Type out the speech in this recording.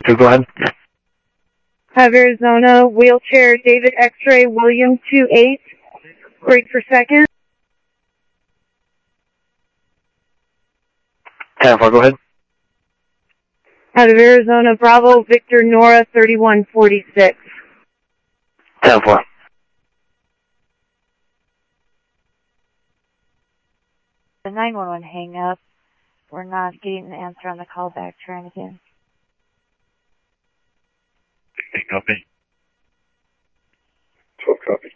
2, go ahead. Have Arizona, wheelchair, David X-ray, William 28, break for second. 10-4, go ahead. Out of Arizona, Bravo, Victor, Nora, 3146. 10-4. The 911 hang up. We're not getting an answer on the call back. Trying again. Copy. 12 copy.